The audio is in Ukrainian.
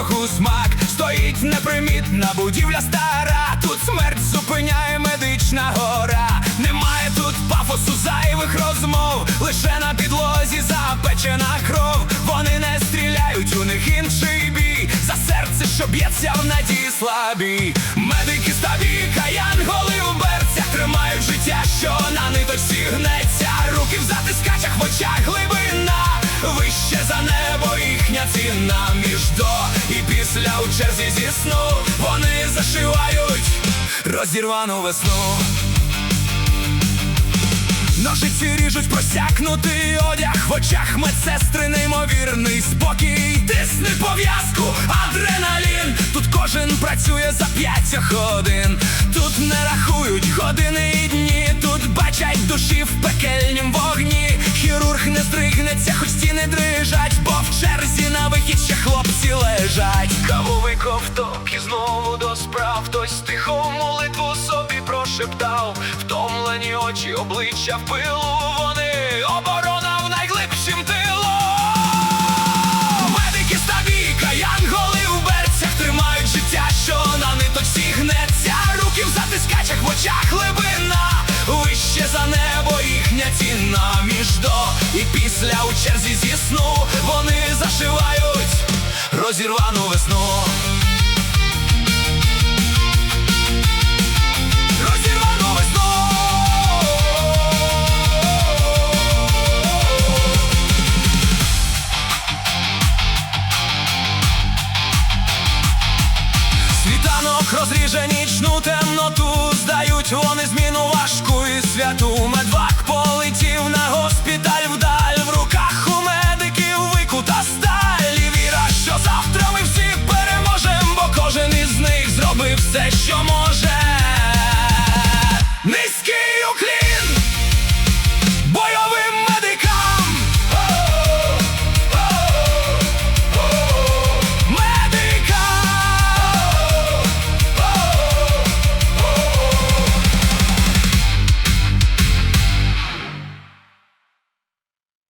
пороху смак. Стоїть непримітна будівля стара, тут смерть зупиняє медична гора. Немає тут пафосу, зайвих розмов, лише на підлозі запечена кров. Вони не стріляють, у них інший бій, за серце, що б'ється в надії слабій. Медики стабіка, янголи у берцях, тримають життя, що на ниточці гнеться. Руки в затискачах, в очах глибина, вище за небо їхня ціна. Між до і після у черзі зі сну вони зашивають розірвану весну. Ножиці ріжуть просякнутий одяг, в очах медсестри неймовірний спокій. Тисни пов'язку, адреналін, тут кожен працює за 5 годин. Тут не рахують години і дні, тут бачать душі в пекельнім вогні. Хірург не здригнеться, хоч стіни дрижать, бо в черзі на вихід ще хлопці лежать. Кавовий ковток і знову до справ, хтось тихо молитву собі прошептав. Втомлені очі, обличчя в пилу, вони оборона в найглибшім тилу. Медики стабіка, янголи у берцях, тримають життя, що на ниточці гнеться. Руки в затискачах, в очах глибина, вище за небо їхня ціна. Між до і після у черзі зі сну вони зашивають розірвану весну. Розірвану весну. Світанок розріже нічну темноту, здають вони зміну важку і святу. Медвак полетів на госпіталь в